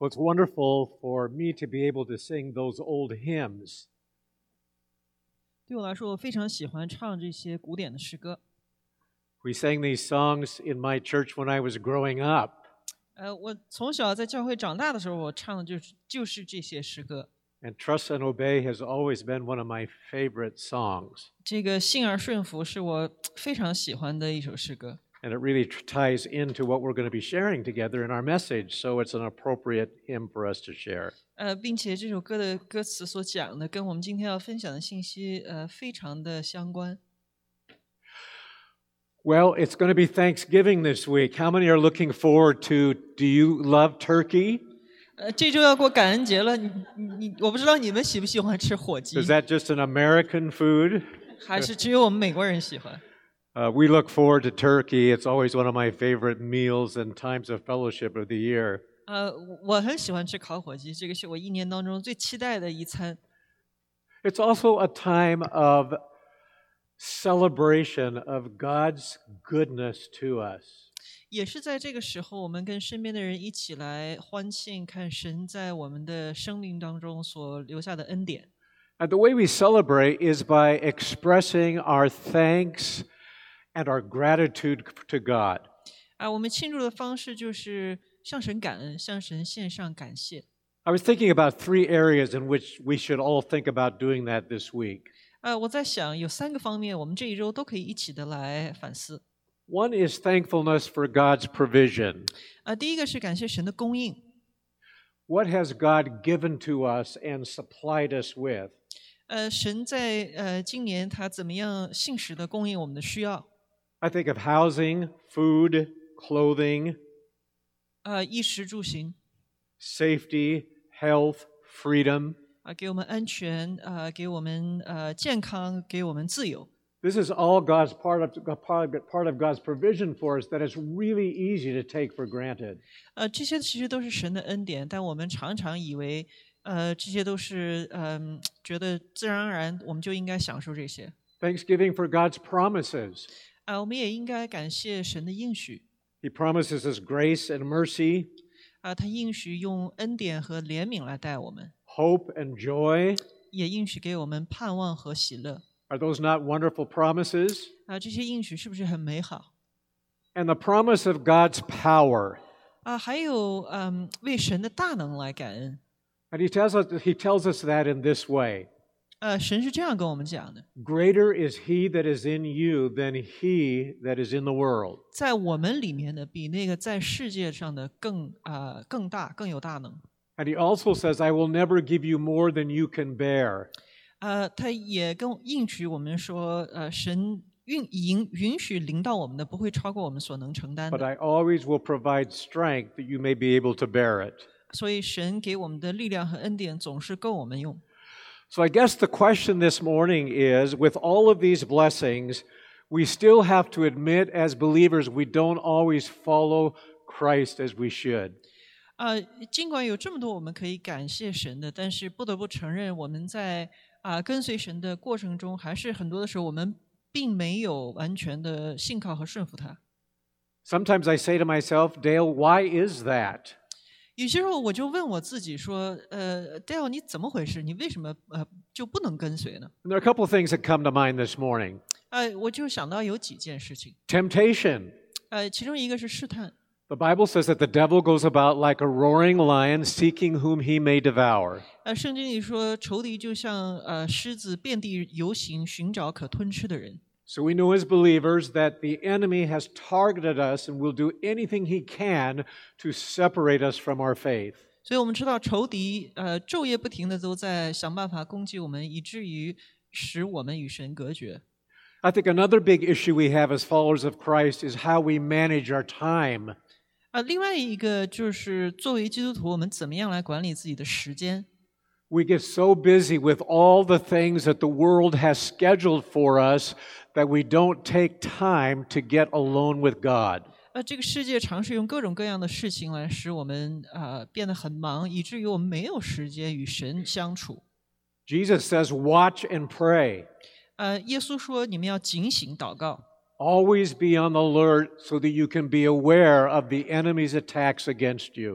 Well, it's wonderful for me to be able to sing those old hymns. 对我来说，我非常喜欢唱这些古典的诗歌。 We sang these songs in my church when I was growing up. 我从小在教会长大的时候，我唱的就是这些诗歌。 And Trust and Obey has always been one of my favorite songs. 这个信而顺服是我非常喜欢的一首诗歌。 And it really ties into what we're going to be sharing together in our message, so it's an appropriate hymn for us to share. 并且这首歌的歌词所讲的跟我们今天要分享的信息非常的相关。 Well, it's going to be Thanksgiving this week. How many are looking forward to, do you love turkey? 这周要过感恩节了，我不知道你们喜不喜欢吃火鸡？ Is that just an American food? 还是只有我们美国人喜欢？ We look forward to turkey. It's always one of my favorite meals and times of fellowship of the year. 我很喜欢吃烤火鸡，这个是我一年当中最期待的一餐。 It's also a time of celebration of God's goodness to us. 也是在这个时候，我们跟身边的人一起来欢庆，看神在我们的生命当中所留下的恩典。 And the way we celebrate is by expressing our thanks and our gratitude to God. 我们庆祝的方式就是向神感恩，向神献上感谢。 I was thinking about 3 areas in which we should all think about doing that this week. 我在想有3个方面，我们这一周都可以一起的来反思。 One is thankfulness for God's provision. 第一个是感谢神的供应。 What has God given to us and supplied us with? 神在今年他怎么样信实的供应我们的需要？ I think of housing, food, clothing, 衣食住行， safety, health, freedom. 给我们安全，给我们健康，给我们自由。 This is all God's part of God's provision for us that is really easy to take for granted. 这些其实都是神的恩典，但我们常常以为，这些都是觉得自然而然，我们就应该享受这些。 Thanksgiving for God's promises. 我们也应该感谢神的应许。 He promises us grace and mercy, 他应许用恩典和怜悯来待我们， hope and joy. 也应许给我们盼望和喜乐。 Are those not wonderful promises? 这些应许是不是很美好？ And the promise of God's power. 还有为神的大能来感恩。 And he tells us that in this way. 神是这样跟我们讲的： Greater is he that is in you than he that is in the world. 在我们里面的比那个在世界上的更大、更有大能。 And he also says, I will never give you more than you can bear. 他也跟应许我们说，神允许临到我们的不会超过我们所能承担 But 的， I always will provide strength that you may be able to bear it. 所以神给我们的力量和恩典总是够我们用。 So I guess the question this morning is, with all of these blessings, we still have to admit as believers we don't always follow Christ as we should. 尽管有这么多我们可以感谢神的，但是不得不承认，我们在跟随神的过程中，还是很多的时候我们并没有完全的信靠和顺服他。 Sometimes I say to myself, Dale, why is that? 有些时候我就问我自己说，Dale， 你怎么回事？你为什么就不能跟随呢？ And there are a couple of things that come to mind this morning. 我就想到有几件事情， Temptation. 其中一个是试探。 The Bible says that the devil goes about like a roaring lion seeking whom he may devour. 圣经里说，仇敌就像狮子遍地游行，寻找可吞吃的人。 So we know as believers that the enemy has targeted us and will do anything he can to separate us from our faith. 所以我们知道仇敌昼夜不停的都在想办法攻击我们，以至于使我们与神隔绝。 I think another big issue we have as followers of Christ is how we manage our time. 另外一个就是作为基督徒，我们怎么样来管理自己的时间？ We get so busy with all the things that the world has scheduled for us that we don't take time to get alone with God. 这个世界尝试用各种各样的事情来使我们变得很忙，以至于我们没有时间与神相处。 Jesus says, watch and pray. 耶稣说：“你们要警醒祷告， Always be on the alert so that you can be aware of the enemy's attacks against you.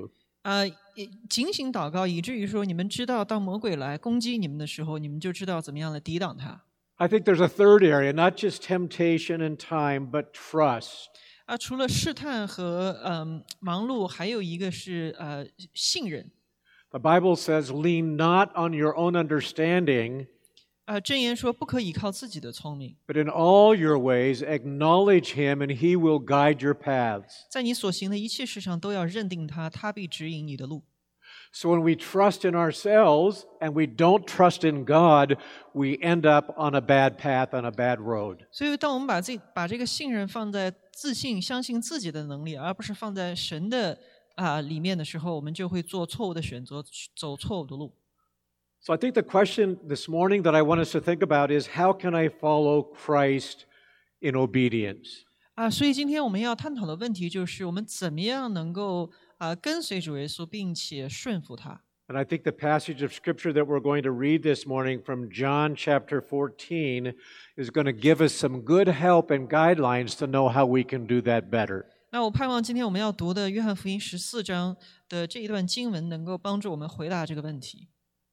警醒祷告，以至于说你们知道，当魔鬼来攻击你们的时候，你们就知道怎么样来抵挡他。 I think there's a third area, not just temptation and time, but trust. 除了试探和忙碌，还有一个是信任。 The Bible says, lean not on your own understanding, 箴言说不可以靠自己的聪明， but in all your ways acknowledge him and he will guide your paths. 在你所行的一切事上都要认定他，他必指引你的路。 So when we trust in ourselves and we don't trust in God, we end up on a bad path, on a bad road. 所以当我们把这个信任放在自信、相信自己的能力，而不是放在神的里面的时候，我们就会做错误的选择，走错误的路。 So I think the question this morning that I want us to think about is, how can I follow Christ in obedience? 所以今天我们要探讨的问题就是，我们怎么样能够跟随主耶稣，并且顺服他。 And I think the passage of Scripture that we're going to read this morning from John chapter 14 is going to give us some good help and guidelines to know how we can do that better. 那我盼望今天我们要读的约翰福音14章的这一段经文，能够帮助我们回答这个问题。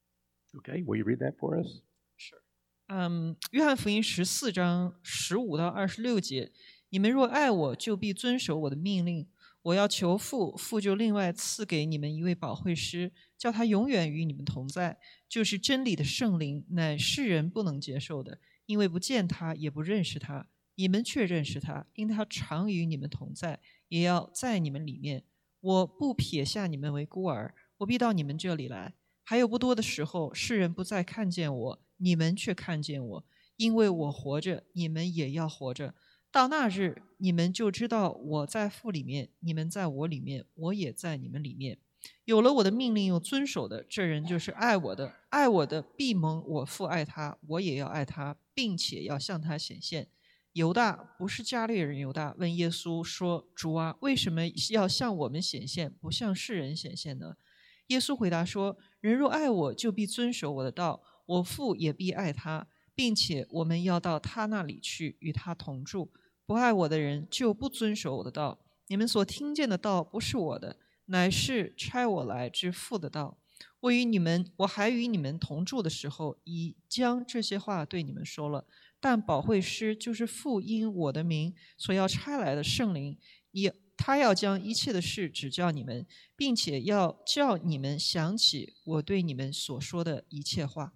Okay, will you read that for us? 约翰福音14章15到26节，你们若爱我，就必遵守我的命令。我要求父，父就另外赐给你们一位保惠师，叫他永远与你们同在，就是真理的圣灵，乃世人不能接受的，因为不见他，也不认识他。你们却认识他，因他常与你们同在，也要在你们里面。我不撇下你们为孤儿，我必到你们这里来。还有不多的时候，世人不再看见我，你们却看见我，因为我活着，你们也要活着。到那日，你们就知道我在父里面，你们在我里面，我也在你们里面。有了我的命令又遵守的，这人就是爱我的。爱我的必蒙我父爱他，我也要爱他，并且要向他显现。犹大，不是加略人犹大，问耶稣说：主啊，为什么要向我们显现，不向世人显现呢？耶稣回答说：人若爱我，就必遵守我的道，我父也必爱他，并且我们要到他那里去，与他同住。不爱我的人就不遵守我的道。你们所听见的道不是我的，乃是差我来之父的道。我还与你们同住的时候，已将这些话对你们说了。但保惠师就是父因我的名所要差来的圣灵，他要将一切的事指教你们，并且要叫你们想起我对你们所说的一切话。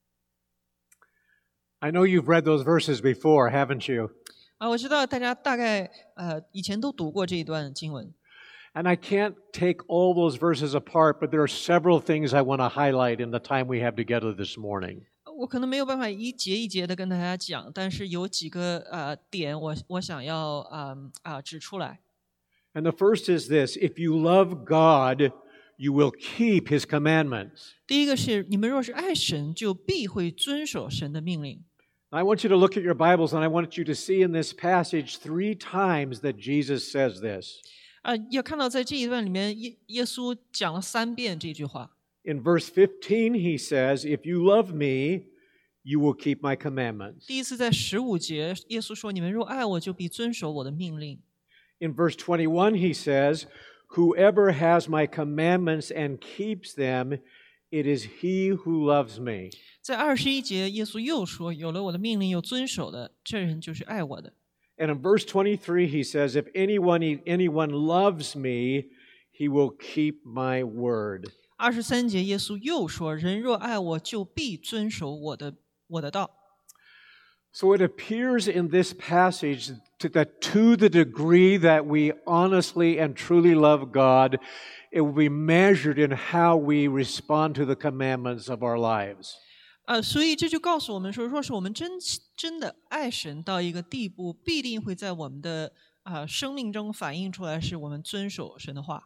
I know you've read those verses before, haven't you? 我知道大家大概以前都读过这一段经文。 And I can't take all those verses apart, but there are several things I want to highlight in the time we have together this morning. 我可能没有办法一节一节的跟大家讲，但是有几个点我想要指出来。 And the first is this: if you love God, you will keep His commandments. 第一个是，你们若是爱神，就必会遵守神的命令。 I want you to look at your Bibles, and I want you to see in this passage 3 times that Jesus says this. 要看到在这一段里面，耶稣讲了3遍这句话。 In verse 15, he says, "If you love me, you will keep my commandments." 第一次在15节，耶稣说：“你们若爱我，就必遵守我的命令。” In verse 21, he says, "Whoever has my commandments and keeps them, it is he who loves me." 在21节，耶稣又说：“有了我的命令又遵守的，这人就是爱我的。” And in verse 23, he says, "If anyone loves me, he will keep my word." 23节，耶稣又说：“人若爱我，就必遵守我的道。” So it appears in this passage that to the degree that we honestly and truly love God, it will be measured in how we respond to the commandments of our lives. 所以这就告诉我们说，若是我们真的爱神到一个地步，必定会在我们的生命中反映出来，是我们遵守神的话。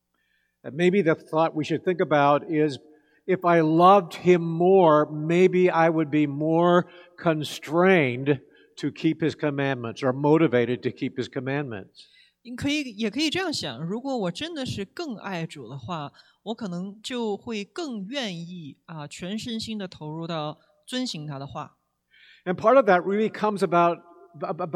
And maybe the thought we should think about is, if I loved Him more, maybe I would be more constrained to keep His commandments or motivated to keep His commandments. 也可以这样想，如果我真的是更爱主的话，我可能就会更愿意全身心的投入到遵行他的话。 And part of that really comes about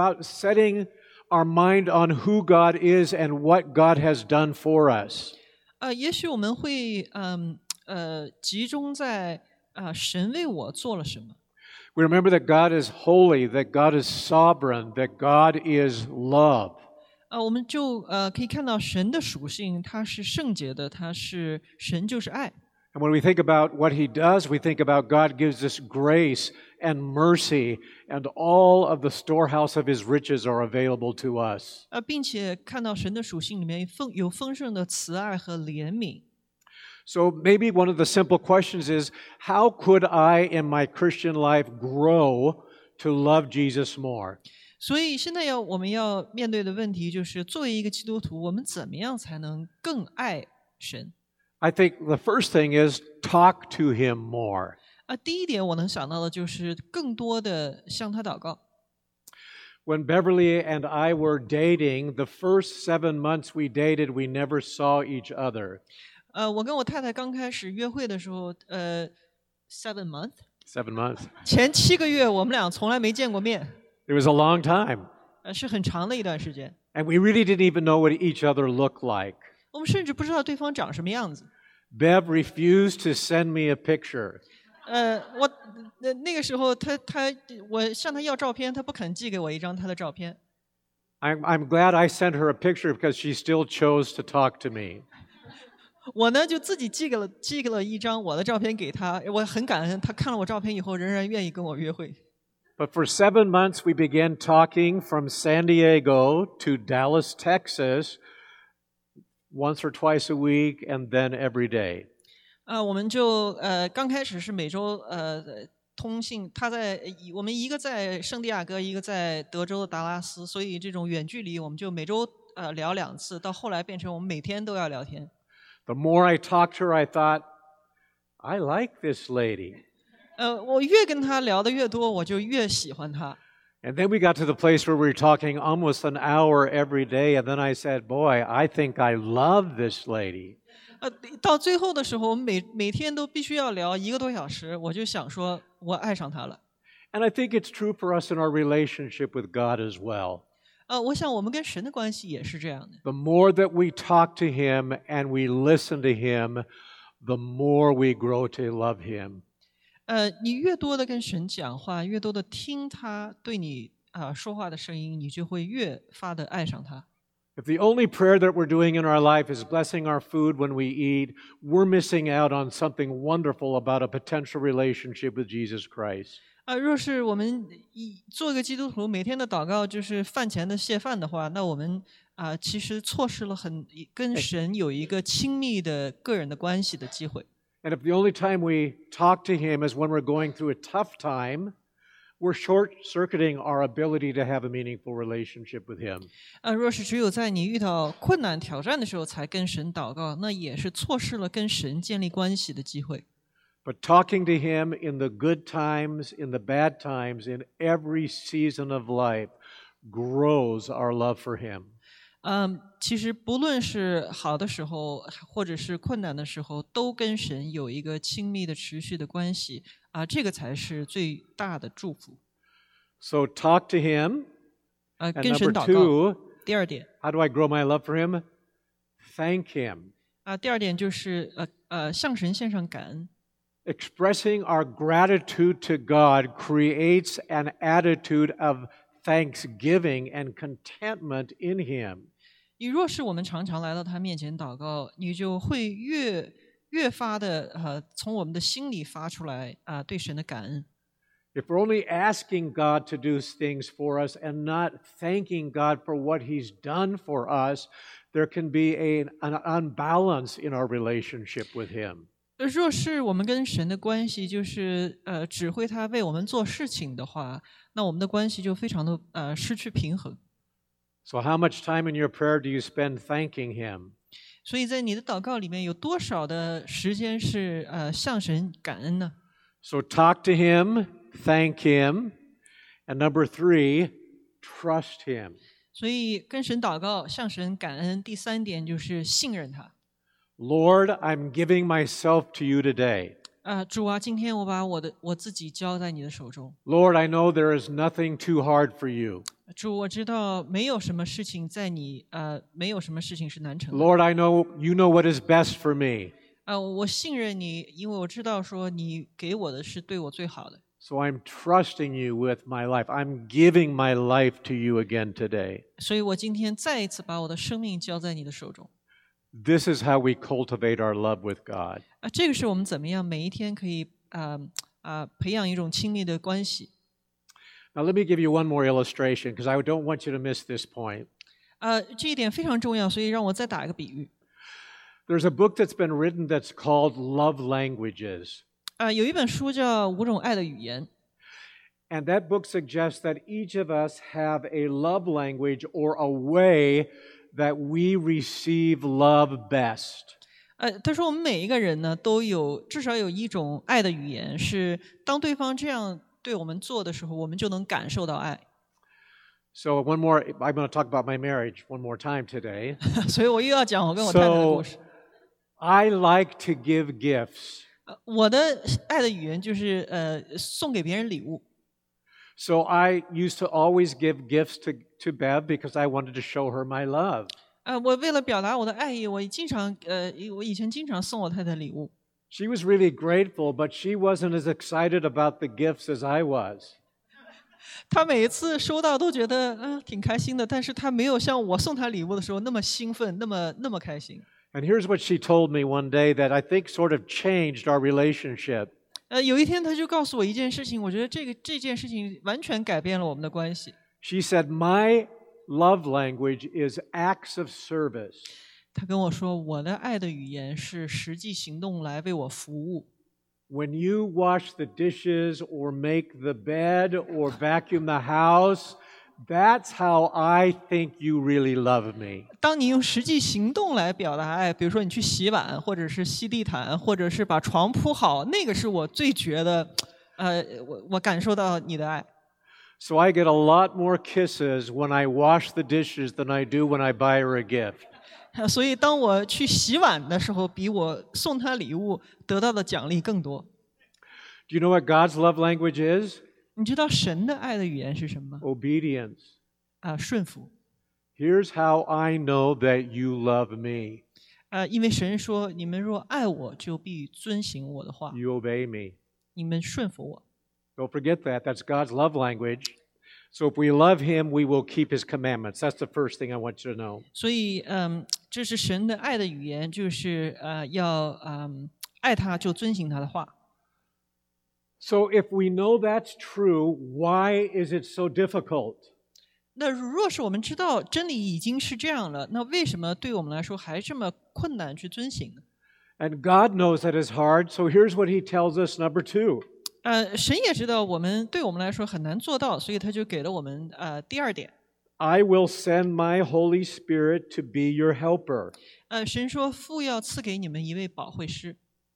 setting our mind on who God is and what God has done for us. 也许我们会集中在神为我做了什么。 We remember that God is holy, that God is sovereign, that God is love. 我们就可以看到神的属性，他是圣洁的，他是神就是爱。 And when we think about what He does, we think about God gives us grace and mercy, and all of the storehouse of His riches are available to us. 并且看到神的属性里面有丰盛的慈爱和怜悯。 So maybe one of the simple questions is, how could I in my Christian life grow to love Jesus more? 所以现在我们要面对的问题就是，作为一个基督徒，我们怎么样才能更爱神？ I think the first thing is talk to Him more. 第一点我能想到的就是更多的向他祷告。 When Beverly and I were dating, the first 7 months we dated, we never saw each other. 我跟我太太刚开始约会的时候，7 months， 7 months. 前7个月我们俩从来没见过面， It was a long time. 是很长的一段时间。 And we really didn't even know what each other looked like. 我们甚至不知道对方长什么样子。 Bev refused to send me a picture. 我那个时候我向他要照片，他不肯寄给我一张他的照片。 I'm glad I sent her a picture because she still chose to talk to me. 我呢就自己寄给了一张我的照片给他，我很感恩，他看了我照片以后仍然愿意跟我约会。 But for 7 months, we began talking from San Diego to Dallas, Texas, once or twice a week, and then every day. 我们就刚开始是每周通信，我们一个在圣地亚哥，一个在德州的达拉斯，所以这种远距离我们就每周聊2次，到后来变成我们每天都要聊天。 The more I talked to her, I thought, I like this lady. 我越跟他聊的越多，我就越喜欢他。 And then we got to the place where we were talking almost an hour every day, and then I said, boy, I think I love this lady. 到最后的时候，我们每天都必须要聊1个多小时，我就想说，我爱上他了。 And I think it's true for us in our relationship with God as well. 我想我们跟神的关系也是这样的。 The more that we talk to Him and we listen to Him, the more we grow to love Him. 你越多的跟神讲话，越多的听他对你说话的声音，你就会越发的爱上他。 If the only prayer that we're doing in our life is blessing our food when we eat, we're missing out on something wonderful about a potential relationship with Jesus Christ. 若是我们做一个基督徒，每天的祷告就是饭前的谢饭的话，那我们其实错失了跟神有一个亲密的个人的关系的机会。 And if the only time we talk to Him is when we're going through a tough time, we're short-circuiting our ability to have a meaningful relationship with Him. 若是只有在你遇到困难挑战的时候才跟神祷告，那也是错失了跟神建立关系的机会。 But talking to Him in the good times, in the bad times, in every season of life grows our love for Him. 其实不论是好的时候，或者是困难的时候，都跟神有一个亲密的、持续的关系这个才是最大的祝福。 So talk to Him. 跟 And 神 number 祷告。 two, 第二点 how do I grow my love for Him? Thank Him. 第二点就是向神献上感恩。 Expressing our gratitude to God creates an attitude of thanksgiving and contentment in Him. 你若是我们常常来到他面前祷告，你就会越发的从我们的心里发出来对神的感恩。 If we're only asking God to do things for us and not thanking God for what He's done for us, there can be an unbalance in our relationship with Him. 若是我们跟神的关系就是指挥他为我们做事情的话，那我们的关系就非常的失去平衡。 So how much time in your prayer do you spend thanking Him? 所以在你的祷告里面有多少的时间是向神感恩呢？ So talk to Him, thank Him, and number 3, trust Him. 所以跟神祷告，向神感恩。第3点就是信任他。 Lord, I'm giving myself to you today. 主啊，今天我把我自己交在你的手中。 Lord, I know there is nothing too hard for you. 主，我知道没有什么事情没有什么事情是难成的。 Lord, I know you know what is best for me. 我信任你，因为我知道说你给我的是对我最好的。 So I'm trusting you with my life. I'm giving my life to you again today. 所以我今天再一次把我的生命交在你的手中。 This is how we cultivate our love with God. 这个是我们怎么样每一天可以培养一种亲密的关系。 Now, let me give you one more illustration because I don't want you to miss this point. 这一点非常重要，所以让我再打一个比喻。 There's a book that's been written that's called Love Languages. 有一本书叫《5种爱的语言》。 And that book suggests that each of us have a love language or a way that we receive love best. 他说我们每一个人呢，都至少有一种爱的语言，是当对方这样对我们做的时候，我们就能感受到爱。 So one more, I'm going to talk about my marriage one more time today. 所以我又要讲我跟我太太的 So 故事。 I like to give gifts. 我的爱的语言就是送给别人礼物。 So I used to always give gifts to Bev because I wanted to show her my love. 我为了表达我的爱意，我以前经常送我太太礼物。 She was really grateful, but she wasn't as excited about the gifts as I was. 她每一次收到都觉得挺开心的，但是她没有像我送她礼物的时候那么兴奋，那么开心。 And here's what she told me one day that I think sort of changed our relationship. 有一天她就告诉我一件事情，我觉得这件事情完全改变了我们的关系。 She said, "My love language is acts of service." 她跟我说，我的爱的语言是实际行动来为我服务。 When you wash the dishes or make the bed or vacuum the house, that's how I think you really love me. 当你用实际行动来表达爱，比如说你去洗碗，或者是吸地毯，或者是把床铺好，那个是我最觉得，我感受到你的爱。 So I get a lot more kisses when I wash the dishes than I do when I buy her a gift. 所以当我去洗碗的时候，比我送她礼物得到的奖励更多。 Do you know what God's love language is? 你知道神的爱的语言是什么吗？ Obedience. 顺服。 Here's how I know that you love me. 因为神说：“你们若爱我，就必遵行我的话。 You obey me. 你们顺服我。” Don't forget that. That's God's love language. So if we love him, we will keep his commandments. That's the first thing I want you to know. 所以，这是神的爱的语言，就是要爱他，就遵行他的话。 So if we know that's true, why is it so difficult? 那若是我们知道真理已经是这样了，那为什么对我们来说还这么困难去遵行呢？ And God knows that is hard, so here's what he tells us, number 2. 神也知道对我们来说很难做到，所以他就给了我们第二点。 I will send my Holy Spirit to be your helper. 神说父要赐给你们一位保惠师。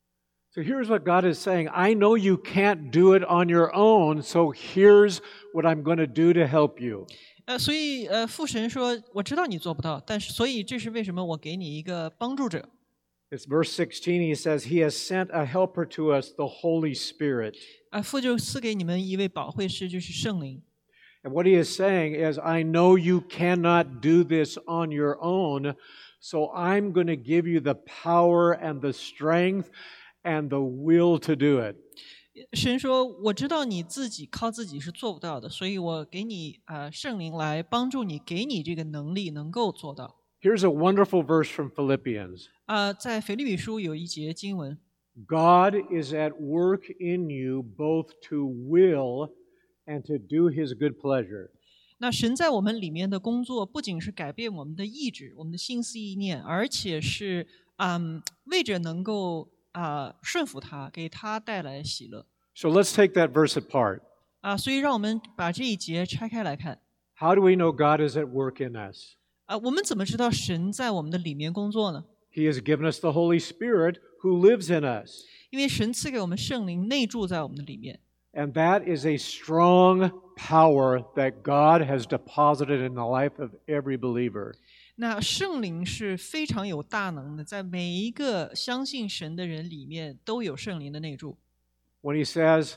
So here's what God is saying. I know you can't do it on your own, so here's what I'm going to do to help you. 所以父神说，我知道你做不到，但是所以这是为什么我给你一个帮助者。 It's verse 16. He says, He has sent a helper to us, the Holy Spirit. 父就赐给你们一位保惠师，就是圣灵。 And what he is saying is, I know you cannot do this on your own, so I'm going to give you the power and the strength and the will to do it. 神说：“我知道你靠自己是做不到的，所以我给你圣灵来帮助你，给你这个能力能够做到。” Here's a wonderful verse from Philippians. 在腓立比书有一节经文， God is at work in you both to will and to do his good pleasure. 那神在我们里面的工作，不仅是改变我们的意志、我们的心思意念，而且是为着能够顺服他，给他带来喜乐。 So let's take that verse apart. 所以让我们把这一节拆开来看。 How do we know God is at work in us? 我们怎么知道神在我们的里面工作呢？ He has given us the Holy Spirit who lives in us. 因为神赐给我们圣灵，内住在我们的里面。 And that is a strong power that God has deposited in the life of every believer. 那圣灵是非常有大能的，在每一个相信神的人里面都有圣灵的内住。 When he says,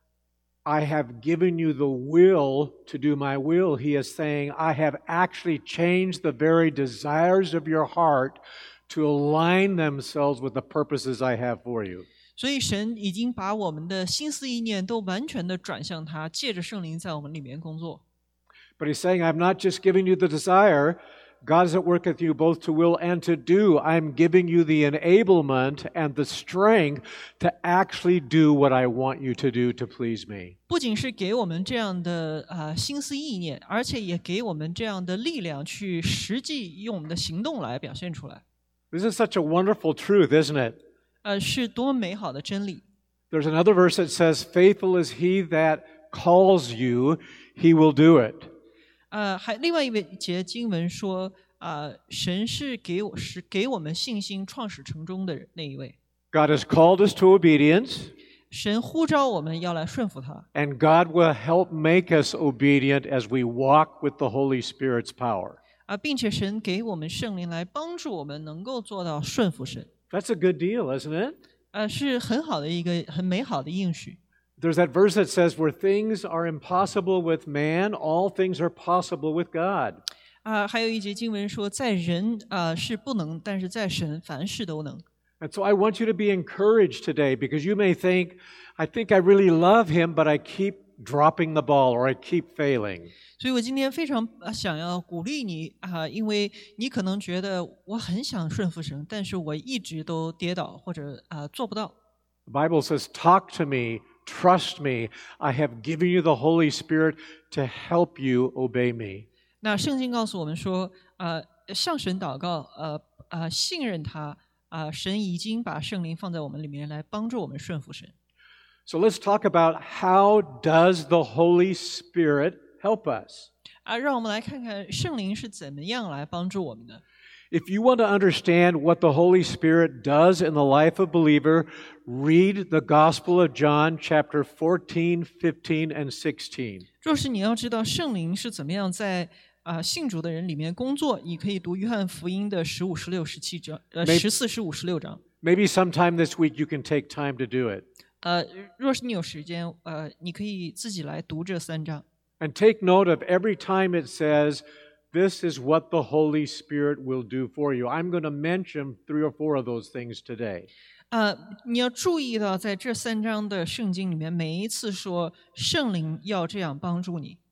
I have given you the will to do my will, he is saying, I have actually changed the very desires of your heart to align themselves with the purposes I have for you. 所以神已经把我们的心思意念都完全的转向他，借着圣灵在我们里面工作。 But he's saying, I'm not just giving you the desire. God is at work with you both to will and to do. I'm giving you the enablement and the strength to actually do what I want you to do to please me. 不仅是给我们这样的心思意念，而且也给我们这样的力量去实际用我们的行动来表现出来。 This is such a wonderful truth, isn't it? 是多么美好的真理。 There's another verse that says, Faithful is he that calls you, he will do it. 还另外一节经文说，神是给我们信心创始成终的那一位。 God has called us to obedience. 神呼召我们要来顺服他。 And God will help make us obedient as we walk with the Holy Spirit's power. 并且神给我们圣灵来帮助我们能够做到顺服神。 That's a good deal, isn't it? 是很好的一个很美好的应许。 There's that verse that says, Where things are impossible with man, all things are possible with God. 还有一节经文说，在人是不能，但是在神凡事都能。 And so I want you to be encouraged today because you may think, I think I really love him, but I keep dropping the ball or I keep failing. 所以我今天非常想要鼓励你因为你可能觉得我很想顺服神，但是我一直都跌倒或者做不到。 The Bible says, Talk to me, trust me. I have given you the Holy Spirit to help you obey me. 那圣经告诉我们说，向神祷告，信任他，神已经把圣灵放在我们里面来帮助我们顺服神。 So let's talk about how does the Holy Spirit help us? 让我们来看看圣灵是怎么样来帮助我们的。 If you want to understand what the Holy Spirit does in the life of a believer, read the Gospel of John, chapter 14, 15, and 16. 若是你要知道圣灵是怎么样在信主的人里面工作，你可以读约翰福音的15、16、17章，14、15、16章。 Maybe sometime this week you can take time to do it. 若是你有时间，你可以自己来读这3章。 And take note of every time it says, This is what the Holy Spirit will do for you. I'm going to mention 3 or 4 of those things today. 你要注意到，在这3章的圣经里面，每一次说圣灵要这样帮助你。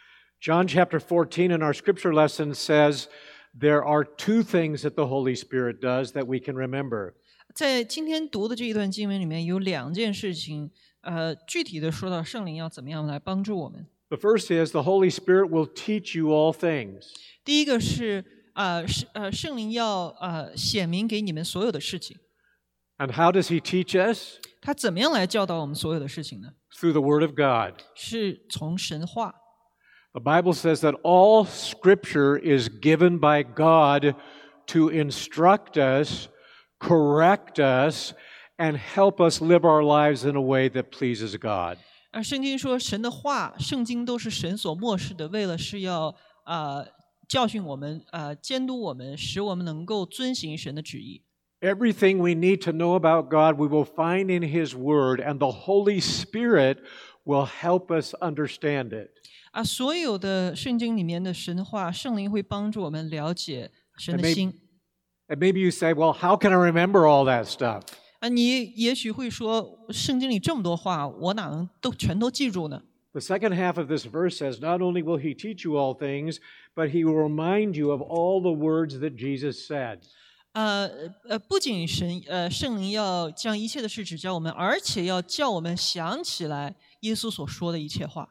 John chapter 14 in our scripture lesson says there are 2 things that the Holy Spirit does that we can remember. 在今天读的这一段经文里面有2件事情，具体的说到圣灵要怎么样来帮助我们。 The first is the Holy Spirit will teach you all things. 第一个是圣灵要显明给你们所有的事情。 And how does he teach us? 他怎么样来教导我们所有的事情呢？ Through the Word of God. 是从神话。 The Bible says that all Scripture is given by God to instruct us, correct us, and help us live our lives in a way that pleases God. 圣经说神的话，圣经都是神所默示的，为了是要教训我们，监督我们，使我们能够遵行神的旨意。 Everything we need to know about God, we will find in His Word, and the Holy Spirit will help us understand it. 所有的圣经里面的神话，圣灵会帮助我们了解神的心。 And maybe you say, well, how can I remember all that stuff? 你也许会说，圣经里这么多话，我哪能全都记住呢？ The second half of this verse says, not only will He teach you all things, but He will remind you of all the words that Jesus said. 不仅圣灵要将一切的事指教我们，而且要叫我们想起来耶稣所说的一切话。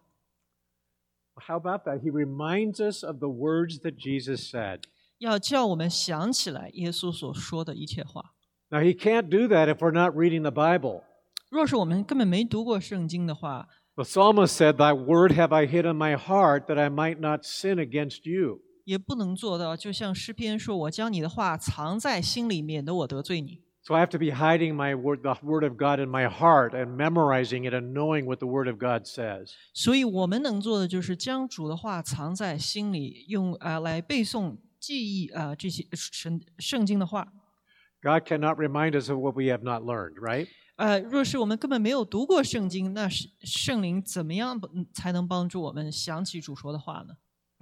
How about that? He reminds us of the words that Jesus said. 要叫我们想起来耶稣所说的一切话。 Now, He can't do that if we're not reading the Bible. 若是我们根本没读过圣经的话， The psalmist said, Thy word have I hid in my heart that I might not sin against you. 也不能做到，就像诗篇说：“我将你的话藏在心里，免得我得罪你。” So I have to be hiding the word of God in my heart and memorizing it and knowing what the word of God says. 所以我们能做的就是将主的话藏在心里，用来背诵、记忆这些圣经的话。 God cannot remind us of what we have not learned, right? 若是我们根本没有读过圣经，那圣灵怎么样才能帮助我们想起主说的话呢？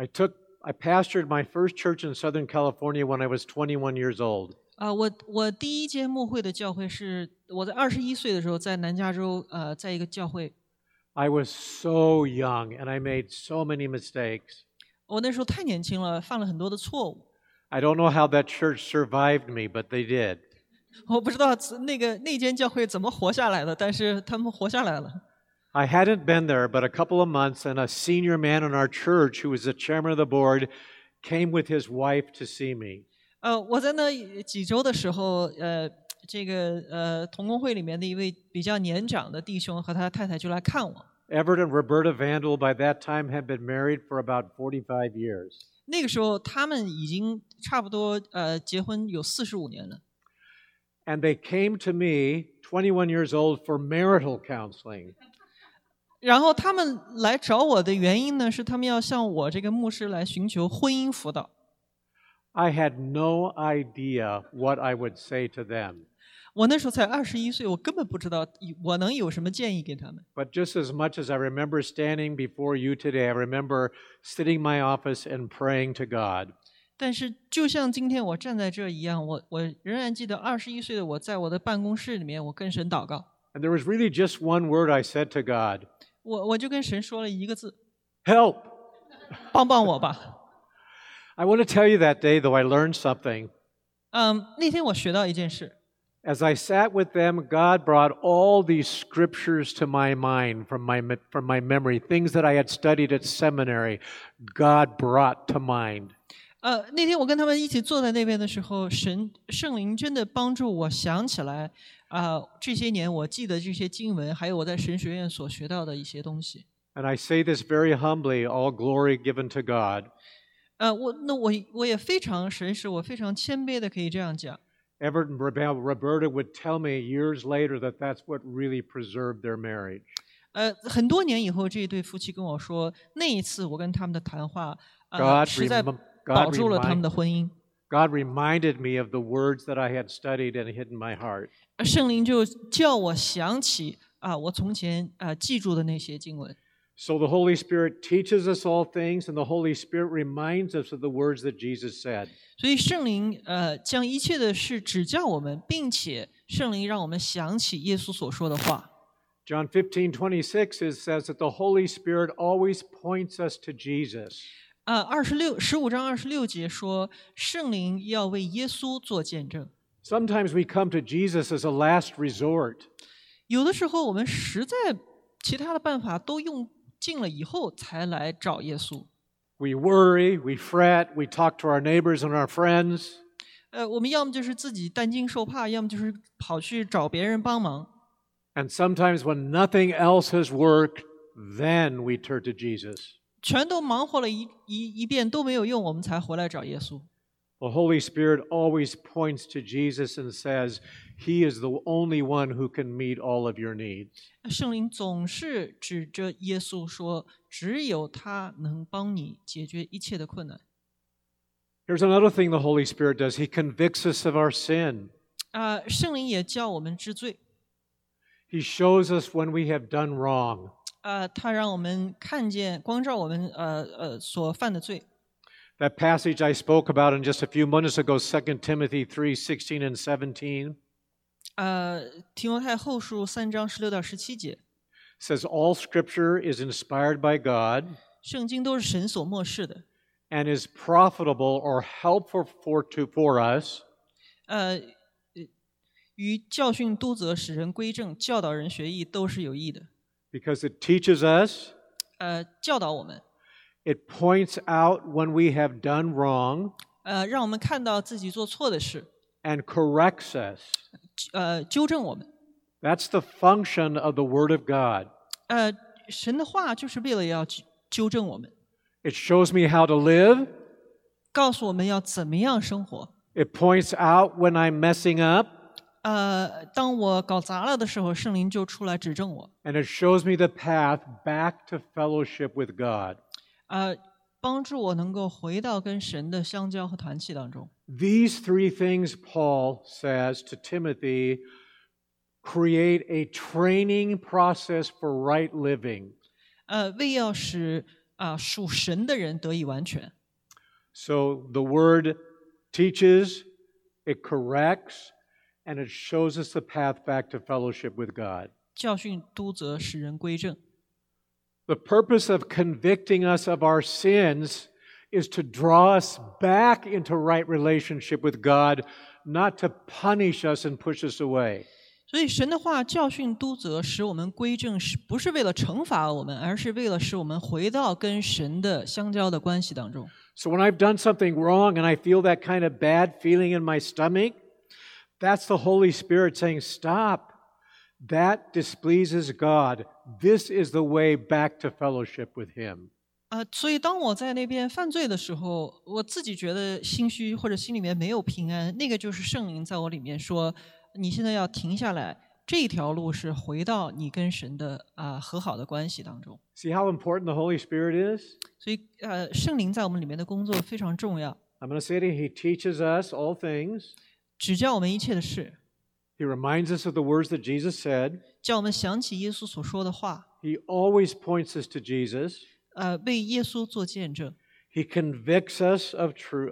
I pastored my first church in Southern California when I was 21 years old. 我第一间牧会的教会是我在21岁的时候在南加州在一个教会。 I was so young and I made so many mistakes. 我那时候太年轻了，犯了很多的错误。 I don't know how that church survived me, but they did. 我不知道那间教会怎么活下来的，但是他们活下来了。 I hadn't been there but a couple of months, and a senior man in our church, who was the chairman of the board, came with his wife to see me. 我在那几周的时候，这个同工会里面的一位比较年长的弟兄和他太太就来看我。 Everett and Roberta Vandal by that time had been married for about 45 years. 那个时候他们已经差不多结婚有45年了。 And they came to me, 21 years old, for marital counseling. 然后他们来找我的原因呢，是他们要向我这个牧师来寻求婚姻辅导。 I had no idea what I would say to them. 我那时候才21岁，我根本不知道我能有什么建议给他们。 But just as much as I remember standing before you today, I remember sitting in my office and praying to God. 但是就像今天我站在这一样，我仍然记得21岁的我在我的办公室里面，我跟神祷告。 And there was really just one word I said to God. 我就跟神说了一个字 Help! 帮帮我吧。 I want to tell you that day, though, I learned something. 那天我学到一件事。 As I sat with them, God brought all these scriptures to my mind from my memory, things that I had studied at seminary. God brought to mind. 那天我跟他们一起坐在那边的时候，圣灵真的帮助我想起来这些年我记得这些经文，还有我在神学院所学到的一些东西。 And I say this very humbly, all glory given to God. 我也非常神使，我非常谦卑的可以这样讲。 Everett and Roberta would tell me years later that that's what really preserved their marriage. 很多年以后，这一对夫妻跟我说，那一次我跟他们的谈话，实在保住了他们的婚姻。 God reminded me of the words that I had studied and hid in my heart. 圣灵就叫我想起我从前记住的那些经文。 So the Holy Spirit teaches us all things, and the Holy Spirit reminds us of the words that Jesus said. 所以圣灵将一切的事指教我们，并且圣灵让我们想起耶稣所说的话。 John 15:26 says that the Holy Spirit always points us to Jesus. 15章26节说，圣灵要为耶稣做见证。 Sometimes we come to Jesus as a last resort. 有的时候我们实在其他的办法都用尽了以后，才来找耶稣。 We worry, we fret, we talk to our neighbors and our friends. 我们要么就是自己担惊受怕，要么就是跑去找别人帮忙。 And sometimes when nothing else has worked, then we turn to Jesus. 全都忙活了一遍都没有用，我们才回来找耶稣。 The Holy Spirit always points to Jesus and says, He is the only one who can meet all of your needs. 圣灵总是指着耶稣说，只有他能帮你解决一切的困难。 Here's another thing the Holy Spirit does. He convicts us of our sin. 圣灵也叫我们知罪。 He shows us when we have done wrong. 他让我们看见，光照我们所犯的罪。 That passage I spoke about in just a few minutes ago, 2 Timothy 3:16 and 17. 提摩太后书3章16到17节 says all Scripture is inspired by God 圣经都是神所默示的 and is profitable or helpful for us 于教训督责使人归正教导人学义都是有益的 because it teaches us 教导我们 it points out when we have done wrong 让我们看到自己做错的事 and corrects us 纠正我们 That's the function of the Word of God 神的话就是为了要纠正我们 It shows me how to live 告诉我们要怎么样生活 It points out when I'm messing up 当我搞砸了的时候圣灵就出来指正我 And it shows me the path back to fellowship with God 帮助我能够回到跟神的相交和团契当中。 These three things, Paul says to Timothy, create a training process for right living. 为要使属神的人得以完全。 So the word teaches, it corrects, and it shows us the path back to fellowship with God. 教训督责使人归正。 The purpose of convicting us of our sins is to draw us back into right relationship with God, not to punish us and push us away. 所以神的话教训督责使我们归正，不是为了惩罚我们，而是为了使我们回到跟神的相交的关系当中。 So when I've done something wrong and I feel that kind of bad feeling in my stomach, that's the Holy Spirit saying, stop. That displeases God. This is the way back to fellowship with Him. 所以当我在那边犯罪的时候，我自己觉得心虚或者心里面没有平安，那个就是圣灵在我里面说，你现在要停下来，这条路是回到你跟神的和好的关系当中。 See how important the Holy Spirit is? 所以圣灵在我们里面的工作非常重要。 I'm going to say it again. He teaches us all things. 指教我们一切的事。 He reminds us of the words that Jesus said. 叫我们想起耶稣所说的话。 He always points us to Jesus. 为耶稣做见证。 He convicts us of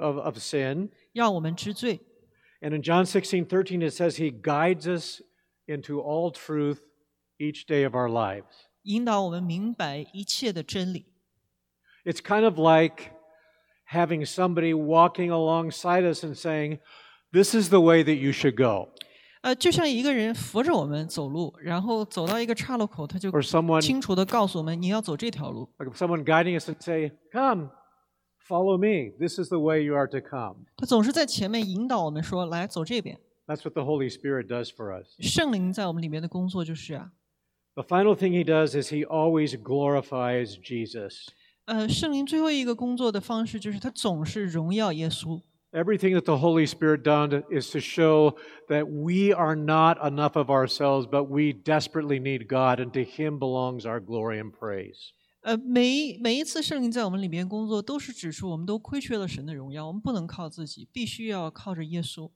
sin. 让我们知罪。 And in John 16:13 it says He guides us into all truth each day of our lives. 引导我们明白一切的真理。 It's kind of like having somebody walking alongside us and saying, "This is the way that you should go." 就像一个人扶着我们走路，然后走到一个岔路口，他就 Or someone 清楚地告诉我们，你要走这条路。 Like someone guiding us and say, "Come, follow me. This is the way you are to come." 他总是在前面引导我们说，来走这边。 That's what the Holy Spirit does for us. 圣灵在我们里面的工作就是 The final thing He does is He always glorifies Jesus. 圣灵最后一个工作的方式就是他总是荣耀耶稣。 Everything that the Holy Spirit does is to show that we are not enough of ourselves, but we desperately need God, and to Him belongs our glory and praise. 每一次圣灵在我们里面工作，都是指出我们都亏缺了神的荣耀，我们不能靠自己，必须要靠着耶稣。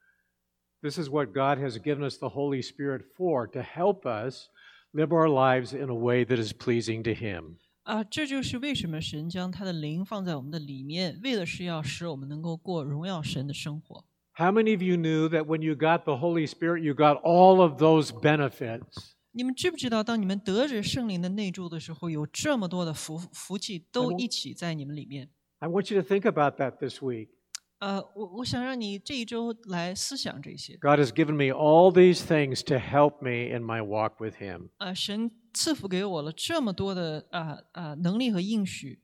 This is what God has given us the Holy Spirit for, to help us live our lives in a way that is pleasing to Him. 这就是为什么神将他的灵放在我们的里面，为的是要使我们能够过荣耀神的生活。 How many of you knew that when you got the Holy Spirit, you got all of those benefits? 你们知不知道，当你们得着圣灵的内住的时候，有这么多的福气都一起在你们里面？ I want you to think about that this week. 我想让你这一周来思想这些。 God has given me all these things to help me in my walk with Him. 神赐福给我了这么多的能力和应许。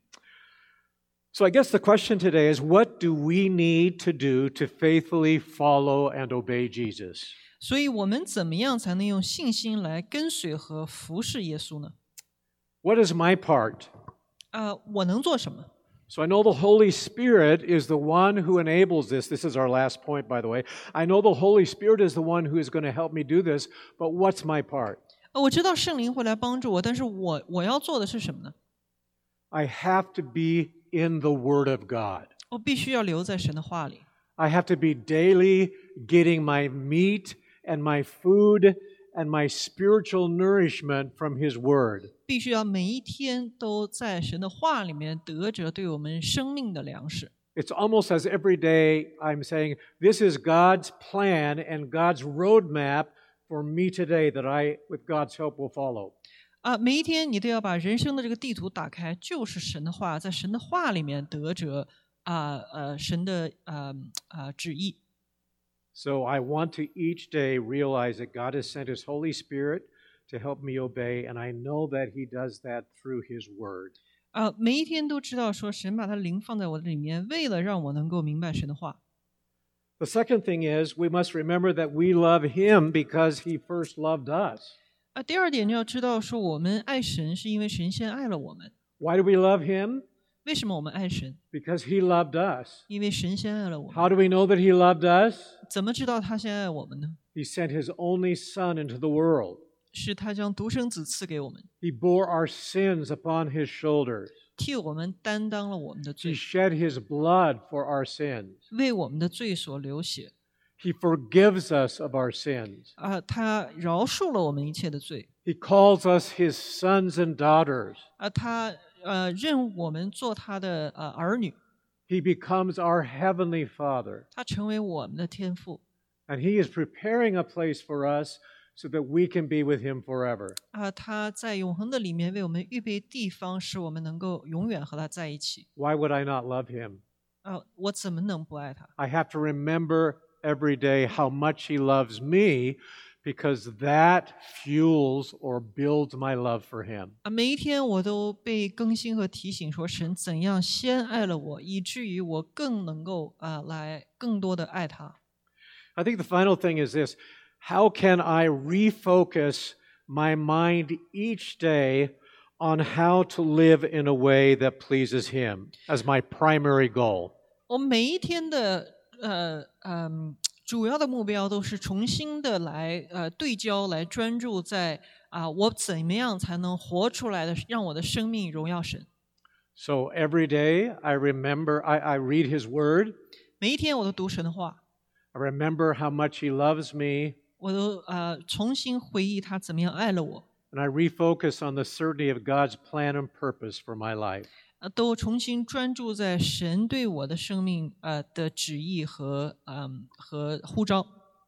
So I guess the question today is, what do we need to do to faithfully follow and obey Jesus? 所以我们怎么样才能用信心来跟随和服侍耶稣呢？ What is my part? 我能做什么？ So I know the Holy Spirit is the one who enables this. This is our last point, by the way. I know the Holy Spirit is the one who is going to help me do this, but what's my part? 我知道圣灵会来帮助我，但是我要做的是什么呢？ I have to be in the Word of God. 我必须要留在神的话里。 I have to be daily getting my meat and my food and my spiritual nourishment from His Word. 必须要每一天都在神的话里面得着对我们生命的粮食。 It's almost as every day I'm saying, this is God's plan and God's roadmap for me today that I, with God's help, will follow. 每一天你都要把人生的这个地图打开，就是神的话，在神的话里面得着神的旨意。 So I want to each day realize that God has sent His Holy Spirit to help me obey, and I know that He does that through His Word. 每一天都知道说神把他灵放在我的里面，为了让我能够明白神的话。 The second thing is we must remember that we love Him because He first loved us. 第二点你要知道说我们爱神是因为神先爱了我们。 Why do we love Him? 为什么我们爱神？ Because He loved us. 因为神先爱了我们。 How do we know that He loved us? 怎么知道他先爱我们呢？ He sent His only Son into the world. 是他将独生子赐给我们， He bore our sins upon His shoulders. 替我们担当了我们的 He 罪， shed his blood for our sins. 为我们的罪所流血。 He forgives us of our sins. 他饶恕了我们一切的罪。 He calls us his sons and daughters. 他认我们做他的儿女， He becomes our heavenly Father. 他成为我们的天父。 And he is preparing a place for us so that we can be with him forever. 他在永恒的里面为我们预备地方，使我们能够永远和他在一起。 Why would I not love him? 我怎么能不爱他？ I have to remember every day how much he loves me because that fuels or builds my love for him. 每一天我都被更新和提醒说，神怎样先爱了我，以至于我更能够来更多的爱他。 I think the final thing is this. How can I refocus my mind each day on how to live in a way that pleases him as my primary goal? 我每一天的主要的目标都是重新的来对焦，来专注在我怎么样才能活出来的，让我的生命荣耀神。 So every day I remember, I read his word. 每一天我都读神的话， I remember how much he loves me. 我都重新回忆他怎么样爱了我， And I refocus on the certainty of God's plan and purpose for my life. 都重新专注在神对我的生命的旨意和呼召。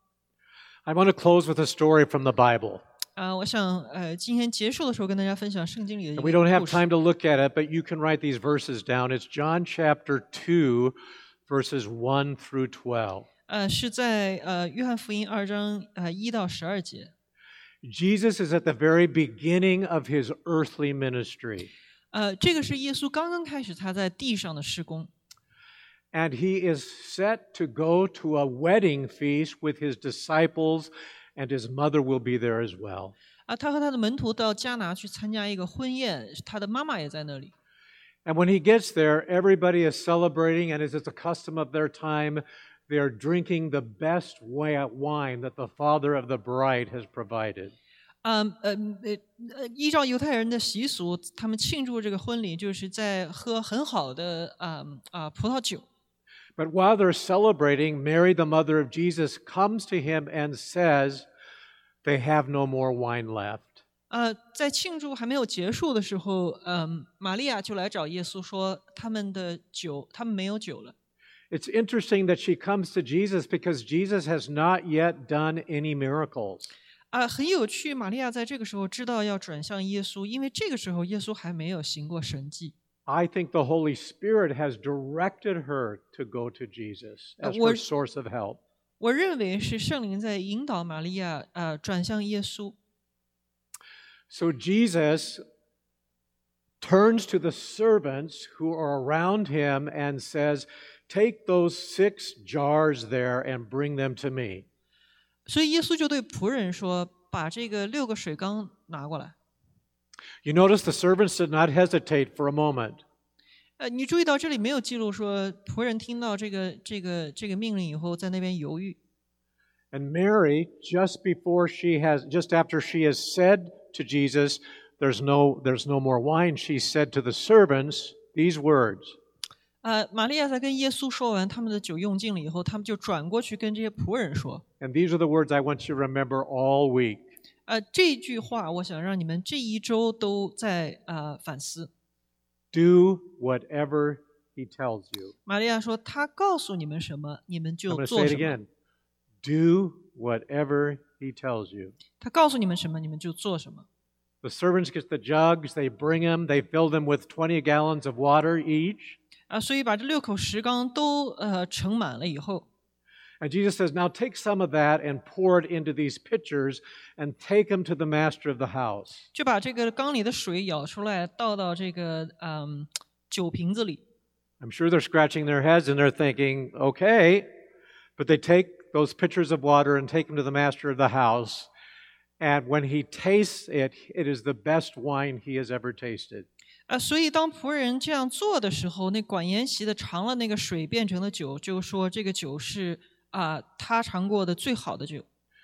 I want to close with a story from the Bible. 我想今天结束的时候跟大家分享圣经里的一 And 个 we don't have 故事。 time to look at it, but you can write these verses down. It's John chapter 2, verses 1 through 12. 是在约翰福音2章1到12节。 Jesus is at the very beginning of his earthly ministry. 这个是耶稣刚刚开始他在地上的事工。 And he is set to go to a wedding feast with his disciples, and his mother will be there as well. 他和他的门徒到迦拿去参加一个婚宴，他的妈妈也在那里。 And when he gets there, everybody is celebrating, and as it's a custom of their time, they are drinking the best wine that the father of the bride has provided. 依照犹太人的习俗，他们庆祝这个婚礼，就是在喝很好的葡萄酒。 But while they're celebrating, Mary, the mother of Jesus, comes to him and says, they have no more wine left. 在庆祝还没有结束的时候，玛利亚就来找耶稣说，他们没有酒了。 It's interesting that she comes to Jesus because Jesus has not yet done any miracles. 很有趣，玛利亚在这个时候知道要转向耶稣，因为这个时候耶稣还没有行过神迹。 I think the Holy Spirit has directed her to go to Jesus as her source of help. 我认为是圣灵在引导玛利亚转向耶稣。 So Jesus turns to the servants who are around him and says, "Take those 6 jars there and bring them to me." 所以耶稣就对仆人说：“把这个6个水缸拿过来。” You notice the servants did not hesitate for a moment. 你注意到这里没有记录说仆人听到这个命令以后在那边犹豫。 And Mary, just after she has said to Jesus, there's no more wine, she said to the servants these words. 玛利亚在跟耶稣说完他们的酒用尽了以后，他们就转过去跟这些仆人说。 And these are the words I want you to remember all week. 这句话我想让你们这一周都在反思。 Do whatever he tells you. 玛利亚说：“他告诉你们什么，你们 I'm 就 going to 做 say it 什么。 again. Do whatever he tells you. 他告诉你们什么，你们就做什么。” The servants get the jugs, they bring them, they fill them with 20 gallons of water each. 所以把这6口石缸都盛满了以后， And Jesus says, now take some of that and pour it into these pitchers and take them to the master of the house. 就把这个缸里的水舀出来，倒到这个酒瓶子里。 I'm sure they're scratching their heads and they're thinking, okay. But they take those pitchers of water and take them to the master of the house. And when he tastes it, it is the best wine he has ever tasted. 所以当仆人这样做的时候，那管筵席的尝了那个水变成的酒，就说这个酒是他尝过的最好的酒。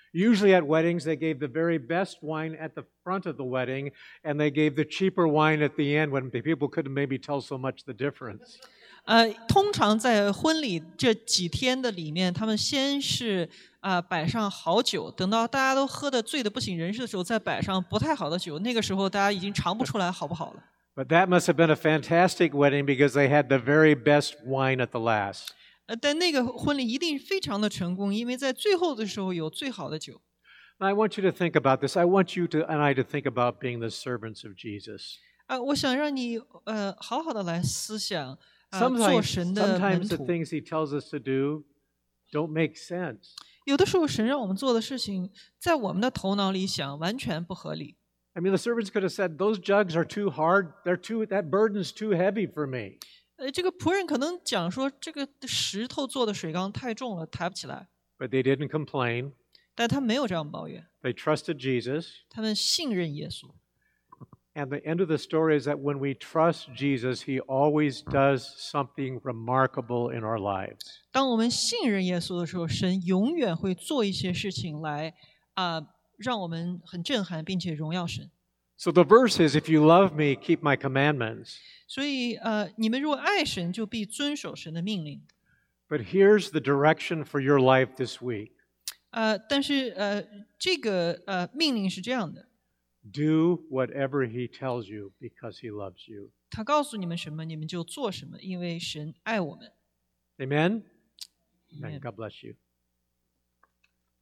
Usually at weddings, they gave the very best wine at the front of the wedding, and they gave the cheaper wine at the end when people couldn't maybe tell so much the difference. 通常在婚礼这几天的里面，他们先是摆上好酒，等到大家都喝得醉得不省人事的时候，再摆上不太好的酒。那个时候大家已经尝不出来好不好了。 But that must have been a fantastic wedding because they had the very best wine at the last. 但那个婚礼一定非常的成功，因为在最后的时候有最好的酒。 Now, I want you to think about this. I want you and I to think about being the servants of Jesus. 我想让你好好的来思想。做神的门 Sometimes the 徒， things he tells us to do don't make sense. 有的时候神让我们做的事情，在我们的头脑里想完全不合理。 I mean, the servants could have said, "Those jugs are too hard. That burden's too heavy for me." 这个仆人可能讲说，这个石头做的水缸太重了，抬不起来。 But they didn't complain. 但他没有这样抱怨， They trusted Jesus. 他们信任耶稣。 And the end of the story is that when we trust Jesus, he always does something remarkable in our lives. 当我们信任耶稣的时候，神永远会做一些事情来让我们很震撼，并且荣耀神。 So the verse is, if you love me, keep my commandments. 所以你们如果爱神，就必遵守神的命令。 But here's the direction for your life this week. 但是这个命令是这样的， Do whatever he tells you because he loves you. 他告诉你们什么，你们就做什么，因为神爱我们。 Amen? Amen. God bless you.